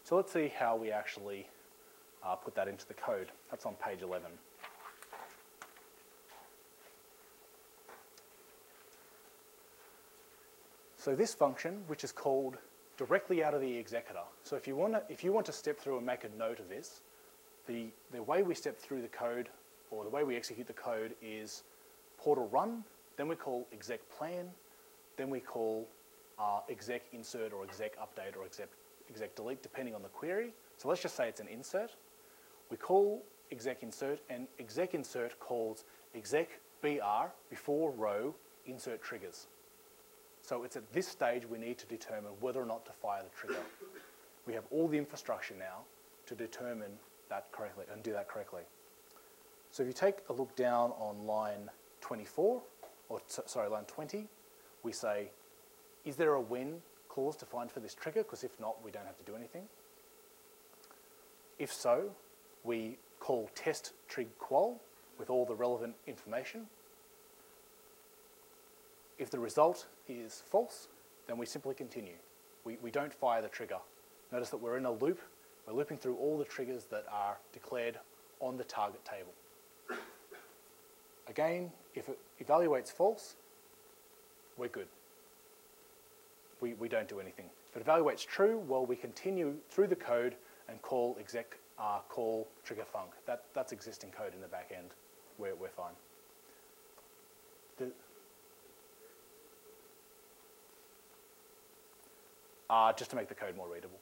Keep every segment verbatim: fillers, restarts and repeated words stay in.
So let's see how we actually uh, put that into the code. That's on page eleven. So this function, which is called directly out of the executor. So if you want to, if you want to step through and make a note of this, the, the way we step through the code, or the way we execute the code, is portal run, then we call exec plan, then we call uh, exec insert or exec update or exec, exec delete, depending on the query. So let's just say it's an insert. We call exec insert, and exec insert calls exec br before row insert triggers. So it's at this stage we need to determine whether or not to fire the trigger. We have all the infrastructure now to determine that correctly and do that correctly. So if you take a look down on line twenty-four, or sorry, line twenty, we say, is there a when clause defined for this trigger? Because if not, we don't have to do anything. If so, we call test trig qual with all the relevant information. If the result is false, then we simply continue. We, we don't fire the trigger. Notice that we're in a loop. We're looping through all the triggers that are declared on the target table. Again, if it evaluates false, we're good. We, we don't do anything. If it evaluates true, well, we continue through the code and call exec uh, call trigger func. That, that's existing code in the back end. We're, we're fine. The, Uh, just to make the code more readable.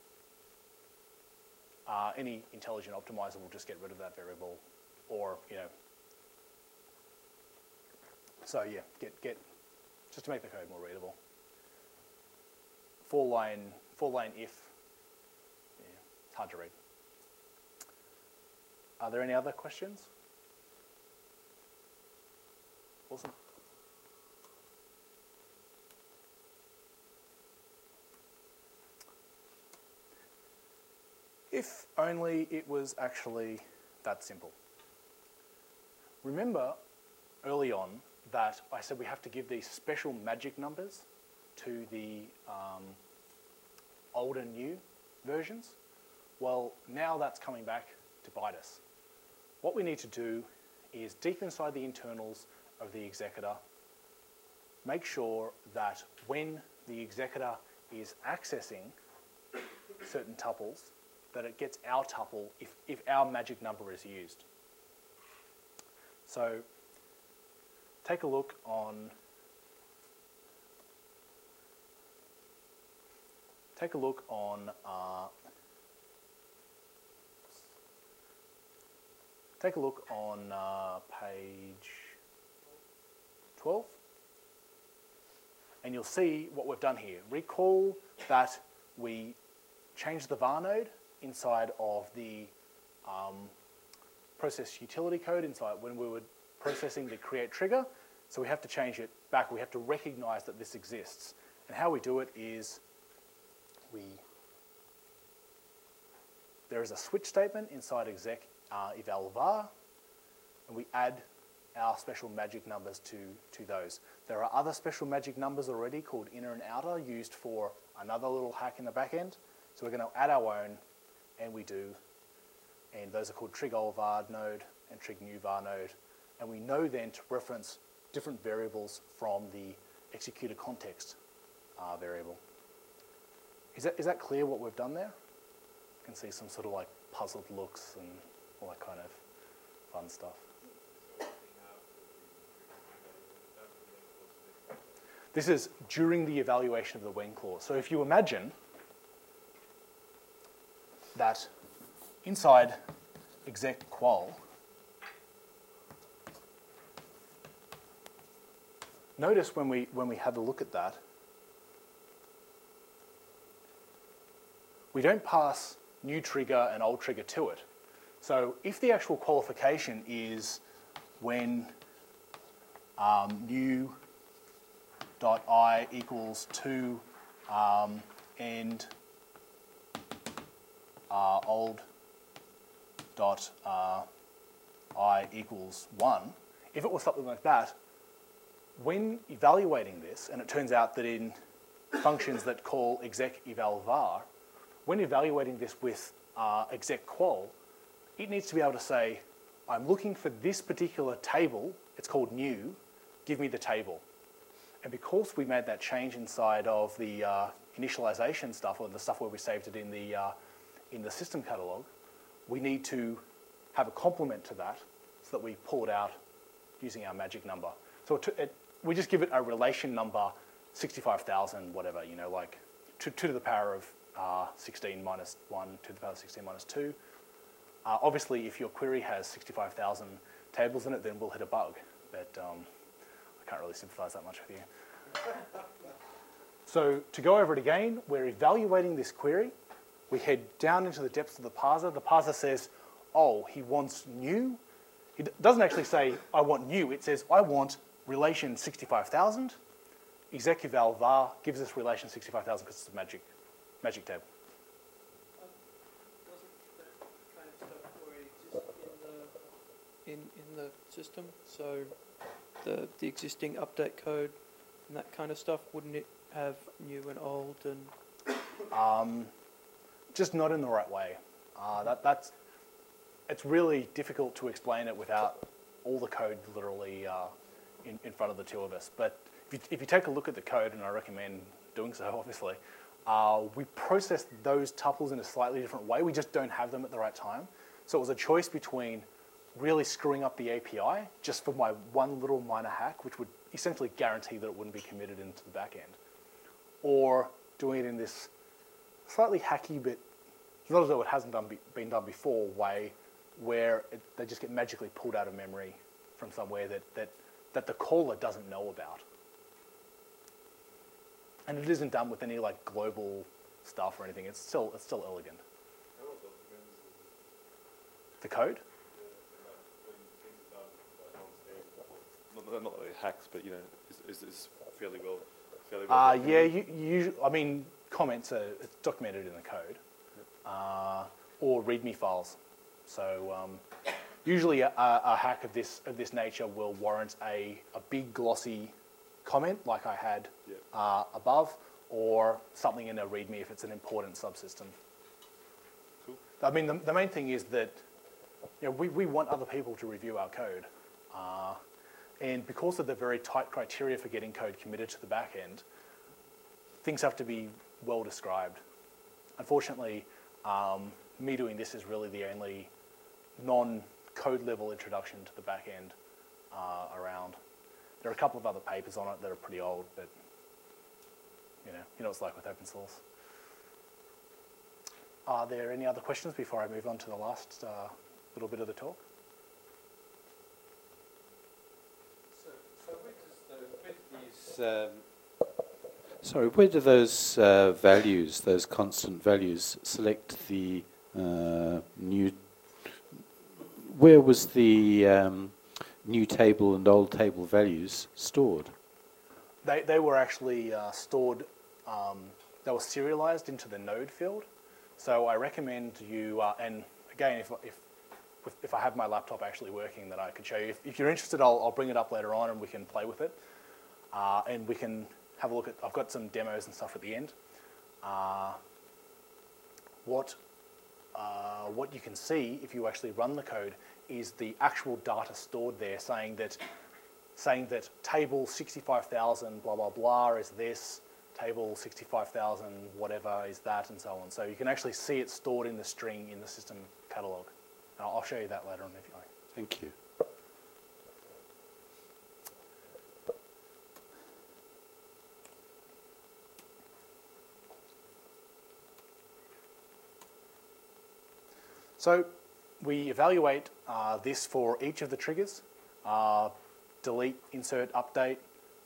Uh, any intelligent optimizer will just get rid of that variable, or, you know. So yeah, get get just to make the code more readable. Four line four line if. Yeah, it's hard to read. Are there any other questions? Awesome. If only it was actually that simple. Remember early on that I said we have to give these special magic numbers to the um, old and new versions? Well, now that's coming back to bite us. What we need to do is deep inside the internals of the executor, make sure that when the executor is accessing certain tuples, that it gets our tuple if, if our magic number is used. So take a look on take a look on uh, take a look on uh, page twelve, and you'll see what we've done here. Recall that we changed the var node inside of the um, process utility code inside when we were processing the create trigger. So we have to change it back. We have to recognize that this exists. And how we do it is we, there is a switch statement inside exec uh, eval var, and we add our special magic numbers to, to those. There are other special magic numbers already called inner and outer, used for another little hack in the back end. So we're going to add our own, and we do, and those are called trig old var node and trig new var node, and we know then to reference different variables from the executor context uh, variable. Is that, is that clear what we've done there? You can see some sort of like puzzled looks and all that kind of fun stuff. This is during the evaluation of the when clause. So if you imagine that inside exec qual, notice when we when we have a look at that, we don't pass new trigger and old trigger to it. So if the actual qualification is when um, new dot I equals two um, and uh, old dot uh, I equals one, if it was something like that, when evaluating this, and it turns out that in functions that call exec eval var, when evaluating this with uh, exec qual, it needs to be able to say, I'm looking for this particular table, it's called new, give me the table. And because we made that change inside of the uh, initialization stuff, or the stuff where we saved it in the, uh, in the system catalog, we need to have a complement to that so that we pull it out using our magic number. So it, it, we just give it a relation number, sixty-five thousand, whatever, you know, like two, two to the power of uh, sixteen minus one, two to the power of sixteen minus two. Uh, obviously, if your query has sixty-five thousand tables in it, then we'll hit a bug. But um, I can't really sympathize that much with you. So to go over it again, we're evaluating this query. We head down into the depths of the parser. The parser says, oh, he wants new. It doesn't actually say, I want new. It says, I want relation sixty-five thousand. Exec eval var gives us relation sixty-five thousand because it's a magic, magic table. Um, doesn't that kind of stuff already exist in the, in, in the system? So the, the existing update code and that kind of stuff, wouldn't it have new and old and... Um, just not in the right way. Uh, that, that's, it's really difficult to explain it without all the code literally uh, in, in front of the two of us. But if you, if you take a look at the code, and I recommend doing so, obviously, uh, we process those tuples in a slightly different way. We just don't have them at the right time. So it was a choice between really screwing up the A P I just for my one little minor hack, which would essentially guarantee that it wouldn't be committed into the back end, or doing it in this slightly hacky, but not as though it hasn't done be, been done before, way where it, they just get magically pulled out of memory from somewhere that, that, that the caller doesn't know about. And it isn't done with any like global stuff or anything. It's still, it's still elegant. The code? Not, not really hacks, but you know, is, is, is fairly well, fairly well. Uh, yeah, you, you, I mean, comments are it's documented in the code, yep. uh, or README files. So um, usually a, a hack of this of this nature will warrant a, a big glossy comment like I had yep. uh, above, or something in a README if it's an important subsystem. Cool. I mean, the, the main thing is that you know, we, we want other people to review our code. Uh, and because of the very tight criteria for getting code committed to the back end, things have to be well described. Unfortunately, um, me doing this is really the only non-code level introduction to the back end uh, around. There are a couple of other papers on it that are pretty old, but you know, you know what it's like with open source. Are there any other questions before I move on to the last uh, little bit of the talk? So, so where does the, where do these, um, sorry, where do those uh, values, those constant values, select the uh, new? Where was the um, new table and old table values stored? They they were actually uh, stored. Um, they were serialized into the node field. So I recommend you, uh, and again, if if if I have my laptop actually working, then I can show you. If, if you're interested, I'll I'll bring it up later on, and we can play with it, uh, and we can have a look at. I've got some demos and stuff at the end. Uh, what uh, what you can see if you actually run the code is the actual data stored there, saying that saying that table sixty-five thousand blah blah blah is this. Table sixty-five thousand, whatever is that, and so on. So you can actually see it stored in the string in the system catalog. Now, I'll show you that later on if you like. Thank you. So we evaluate uh, this for each of the triggers. Uh, delete, insert, update.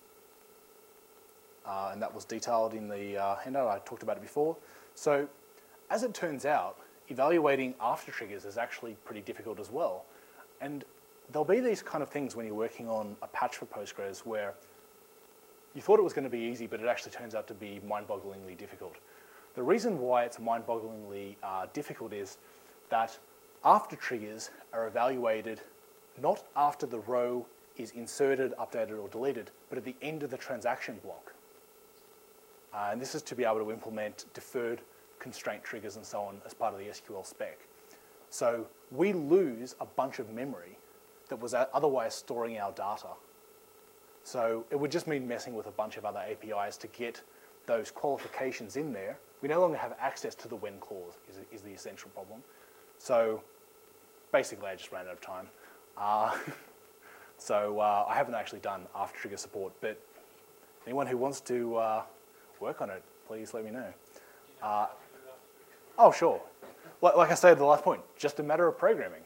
Uh, and that was detailed in the uh, handout. I talked about it before. So as it turns out, evaluating after triggers is actually pretty difficult as well. And there'll be these kind of things when you're working on a patch for Postgres where you thought it was going to be easy, but it actually turns out to be mind-bogglingly difficult. The reason why it's mind-bogglingly uh, difficult is that after triggers are evaluated not after the row is inserted, updated, or deleted, but at the end of the transaction block. Uh, and this is to be able to implement deferred constraint triggers and so on as part of the S Q L spec. So we lose a bunch of memory that was otherwise storing our data. So it would just mean messing with a bunch of other A P Is to get those qualifications in there. We no longer have access to the when clause is, is the essential problem. So basically I just ran out of time. Uh, so uh, I haven't actually done after trigger support, but anyone who wants to uh, work on it, please let me know. Uh, oh, sure. Like, like I said at the last point, just a matter of programming.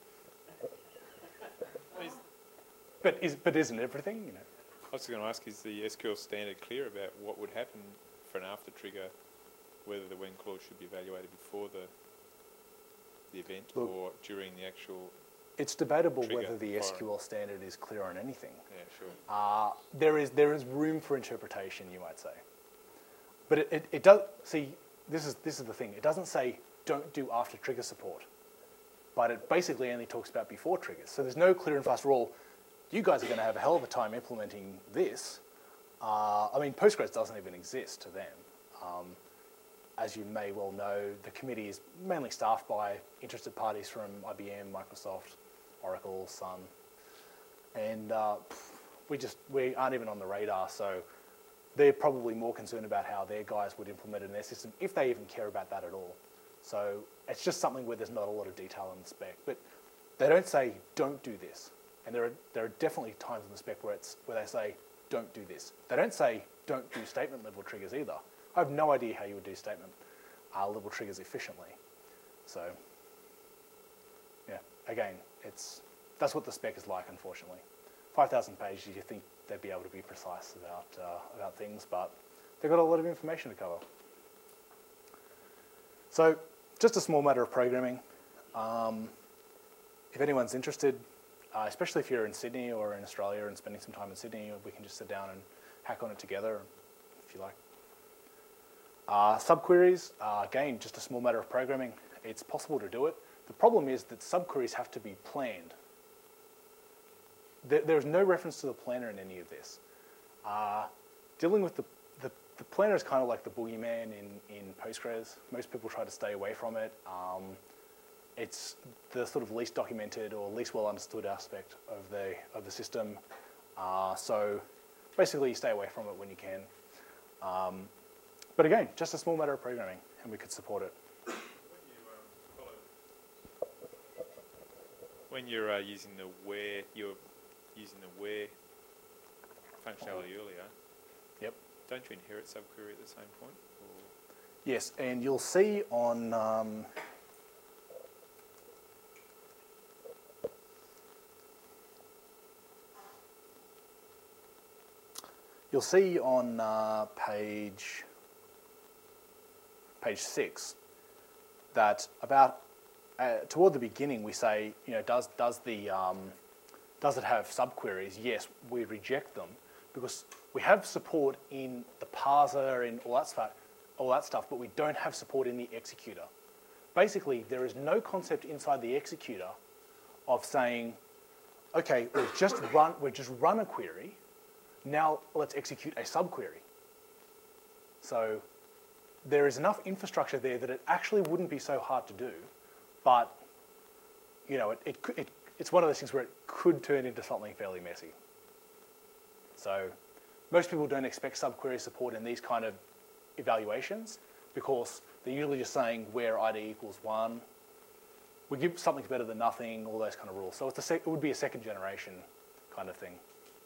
But is but isn't everything, you know? I was going to ask, is the S Q L standard clear about what would happen for an after trigger, whether the when clause should be evaluated before the the event Look, or during the actual? It's debatable trigger whether the for- S Q L standard is clear on anything. Yeah, sure. Uh, there is there is room for interpretation, you might say. But it, it, it does, see, this is, this is the thing. It doesn't say don't do after trigger support, but it basically only talks about before triggers. So there's no clear and fast rule. You guys are going to have a hell of a time implementing this. Uh, I mean, Postgres doesn't even exist to them. Um, as you may well know, the committee is mainly staffed by interested parties from I B M, Microsoft, Oracle, Sun, and uh, we just we aren't even on the radar. So they're probably more concerned about how their guys would implement it in their system, if they even care about that at all. So it's just something where there's not a lot of detail in the spec, but they don't say don't do this. And there are there are definitely times in the spec where it's where they say don't do this. They don't say don't do statement level triggers either. I have no idea how you would do statement uh, level triggers efficiently. So yeah, again, it's that's what the spec is like, unfortunately. five thousand pages, you think they'd be able to be precise about uh, about things, but they've got a lot of information to cover. So just a small matter of programming. Um, if anyone's interested, uh, especially if you're in Sydney or in Australia and spending some time in Sydney, we can just sit down and hack on it together, if you like. Uh, subqueries, uh, again, just a small matter of programming. It's possible to do it. The problem is that subqueries have to be planned. There, there's no reference to the planner in any of this. Uh, dealing with the, the, the planner is kind of like the boogeyman in, in Postgres. Most people try to stay away from it. Um, it's the sort of least documented or least well understood aspect of the, of the system. Uh, so basically you stay away from it when you can. Um, but again, just a small matter of programming and we could support it. When you're uh, using the where, you're using the where functionality earlier. Yep. Don't you inherit subquery at the same point? Or? Yes, and you'll see on um, you'll see on uh, page page six that about uh, toward the beginning we say, you know, does does the um, does it have subqueries? Yes, we reject them because we have support in the parser and all that stuff, all that stuff, but we don't have support in the executor. Basically, there is no concept inside the executor of saying, okay, we've just run we've just run a query. Now let's execute a subquery. So there is enough infrastructure there that it actually wouldn't be so hard to do, but you know, it, it, it, it's one of those things where it could turn into something fairly messy. So most people don't expect subquery support in these kind of evaluations because they're usually just saying where I D equals one. We give something better than nothing, all those kind of rules. So it's a sec- it would be a second generation kind of thing.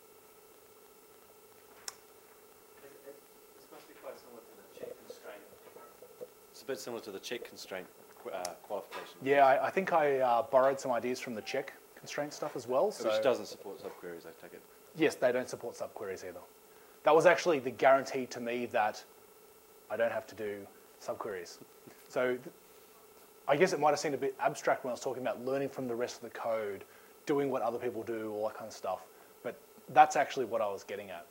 This must be quite similar to the check constraint. It's a bit similar to the check constraint uh, qualification. Yeah, I, I think I uh, borrowed some ideas from the check constraint stuff as well. So Which doesn't support subqueries, I take it. yes, they don't support subqueries either. That was actually the guarantee to me that I don't have to do subqueries. So th- I guess it might have seemed a bit abstract when I was talking about learning from the rest of the code, doing what other people do, all that kind of stuff. But that's actually what I was getting at.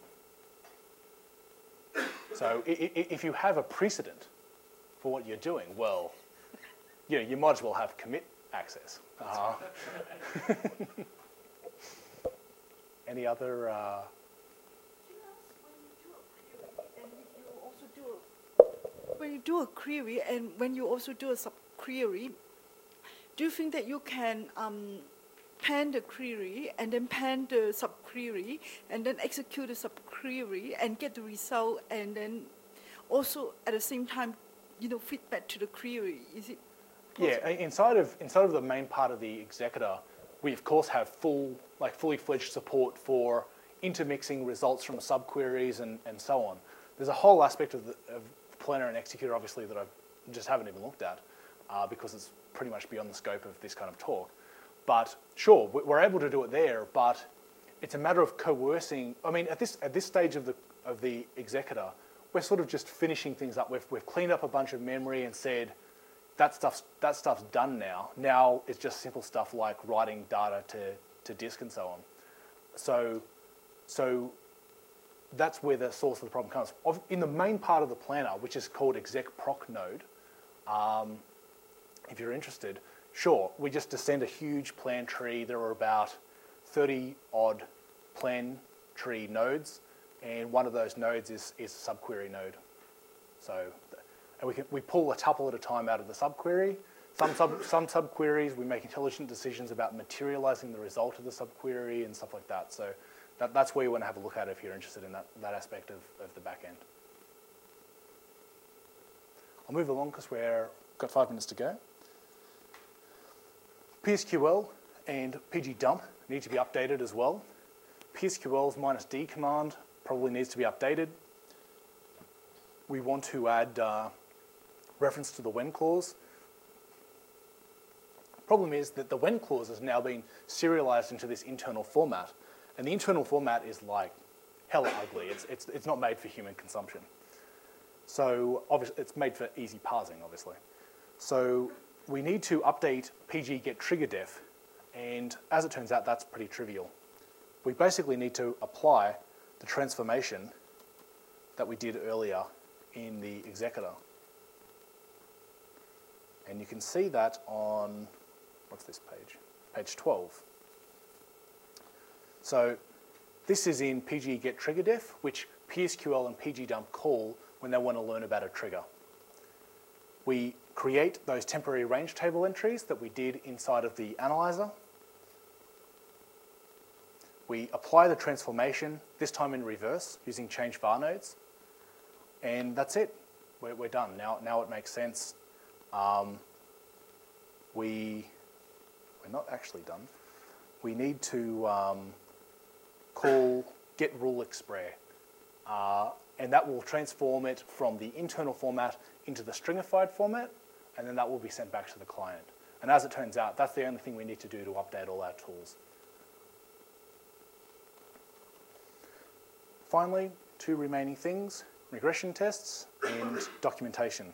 So I- I- if you have a precedent for what you're doing, well, you know, you might as well have commit access. Uh, any other? Uh, Can I ask, when you do a query, and if you also do a when you do a query and when you also do a subquery, do you think that you can um, pen the query and then pen the subquery and then execute the subquery and get the result and then also at the same time, you know, feedback to the query? Is it possible? Yeah, inside of inside of the main part of the executor, we of course have full, like fully fledged support for intermixing results from subqueries and, and so on. There's a whole aspect of the of planner and executor, obviously, that I just haven't even looked at uh, because it's pretty much beyond the scope of this kind of talk. But sure, we're able to do it there, but it's a matter of coercing. I mean, at this at this stage of the of the executor, we're sort of just finishing things up. We've we've cleaned up a bunch of memory and said that stuff's that stuff's done now. Now it's just simple stuff like writing data to to disk and so on. So so that's where the source of the problem comes. Of, in the main part of the planner, which is called exec proc node, um, if you're interested, sure, we just descend a huge plan tree. There are about thirty odd plan tree nodes, and one of those nodes is, is a subquery node. So, and we can, we pull a tuple at a time out of the subquery. Some sub some subqueries we make intelligent decisions about materializing the result of the subquery and stuff like that. So that, that's where you want to have a look at if you're interested in that, that aspect of, of the back end. I'll move along because we're got five minutes to go. P S Q L and pgdump need to be updated as well. P S Q L's minus D command probably needs to be updated. We want to add uh, reference to the when clause. Problem is that the when clause has now been serialized into this internal format, and the internal format is like hella ugly. It's, it's, it's not made for human consumption. So obviously it's made for easy parsing, obviously. So we need to update pggetTriggerDef, and as it turns out, that's pretty trivial. We basically need to apply the transformation that we did earlier in the executor. And you can see that on, what's this page? Page twelve. So this is in pggetTriggerDef, which P S Q L and pgdump call when they want to learn about a trigger. We create those temporary range table entries that we did inside of the analyzer. We apply the transformation, this time in reverse, using change var nodes. And that's it. We're, we're done. Now, now it makes sense. Um, we, we're not actually done. We need to um, call getRuleExpr. Uh, and that will transform it from the internal format into the stringified format, and then that will be sent back to the client. And as it turns out, that's the only thing we need to do to update all our tools. Finally, two remaining things, regression tests and documentation.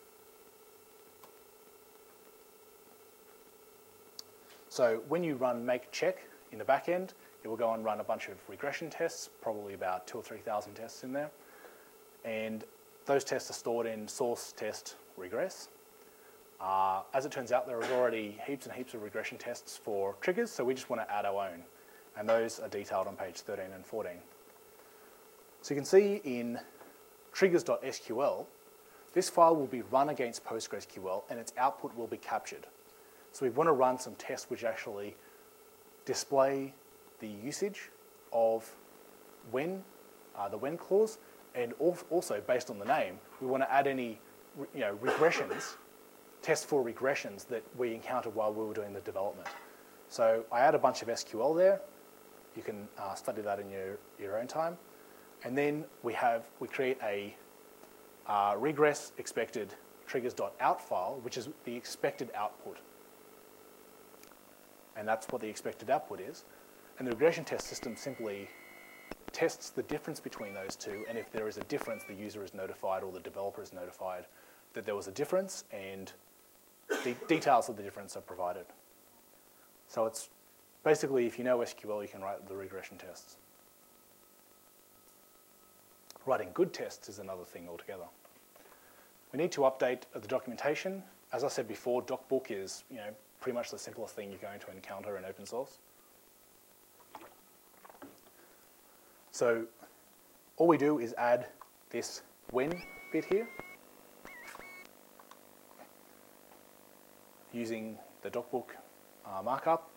So when you run make check in the back end, it will go and run a bunch of regression tests, probably about two or three thousand tests in there. And those tests are stored in source test regress. Uh, as it turns out, there are already heaps and heaps of regression tests for triggers, so we just want to add our own. And those are detailed on page thirteen and fourteen. So you can see in triggers.sql, this file will be run against PostgreSQL and its output will be captured. So we want to run some tests which actually display the usage of when, uh, the when clause, and also based on the name, we want to add any you know, regressions, tests for regressions that we encountered while we were doing the development. So I add a bunch of S Q L there. You can uh, study that in your, your own time. And then we have, we create a uh, regress expected triggers.out file, which is the expected output. And that's what the expected output is. And the regression test system simply tests the difference between those two, and if there is a difference, the user is notified or the developer is notified that there was a difference, and the details of the difference are provided. So it's basically, if you know S Q L, you can write the regression tests. Writing good tests is another thing altogether. We need to update the documentation. As I said before, DocBook is you know, pretty much the simplest thing you're going to encounter in open source. So all we do is add this when bit here using the DocBook uh, markup.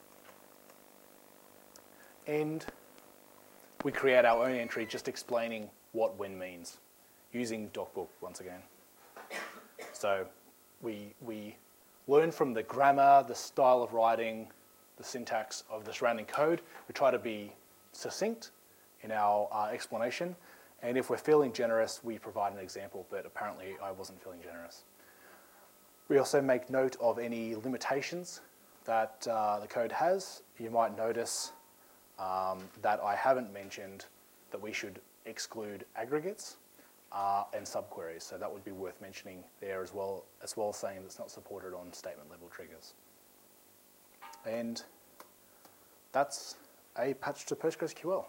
And we create our own entry just explaining what when means, using DocBook once again. So we, we learn from the grammar, the style of writing, the syntax of the surrounding code. We try to be succinct in our uh, explanation. And if we're feeling generous, we provide an example, but apparently I wasn't feeling generous. We also make note of any limitations that uh, the code has. You might notice um, that I haven't mentioned that we should exclude aggregates uh, and subqueries, so that would be worth mentioning there as well, as well as saying that it's not supported on statement level triggers. And that's a patch to PostgreSQL.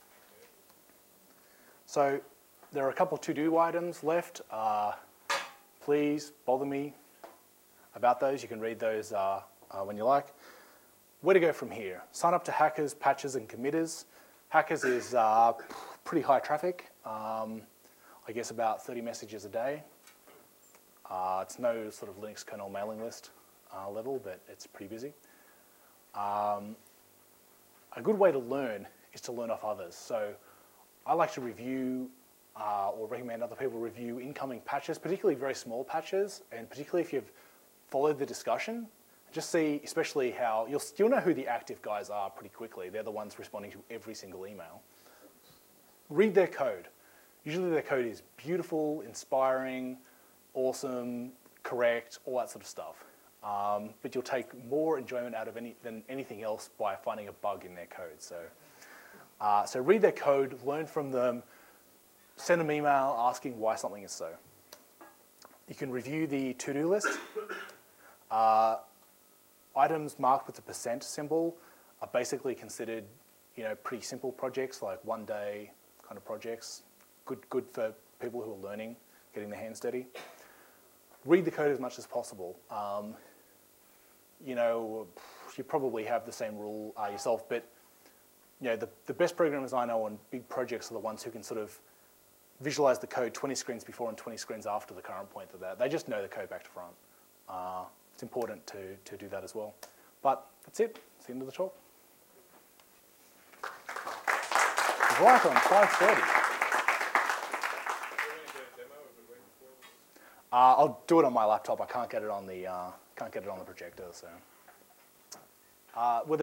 So there are a couple of to-do items left. Uh, please bother me about those. You can read those uh, uh, when you like. Where to go from here? Sign up to Hackers, Patches, and Committers. Hackers is uh, pretty high traffic. Um, I guess about thirty messages a day. Uh, it's no sort of Linux kernel mailing list uh, level, but it's pretty busy. Um, a good way to learn is to learn off others. So I like to review uh, or recommend other people review incoming patches, particularly very small patches, and particularly if you've followed the discussion. Just see, especially how, you'll, you'll know who the active guys are pretty quickly. They're the ones responding to every single email. Read their code. Usually their code is beautiful, inspiring, awesome, correct, all that sort of stuff. Um, but you'll take more enjoyment out of any than anything else by finding a bug in their code. So, uh, so read their code, learn from them, send them email asking why something is so. You can review the to-do list. Uh, items marked with the percent symbol are basically considered, you know, pretty simple projects, like one day kind of projects. Good, good for people who are learning, getting their hands dirty. Read the code as much as possible. Um, you know, you probably have the same rule uh, yourself, but you know, the, the best programmers I know on big projects are the ones who can sort of visualize the code twenty screens before and twenty screens after the current point of that. They just know the code back to front. Uh, it's important to, to do that as well. But that's it. It's the end of the talk. Right on five thirty. Uh, I'll do it on my laptop. I can't get it on the uh, can't get it on the projector. So, uh, with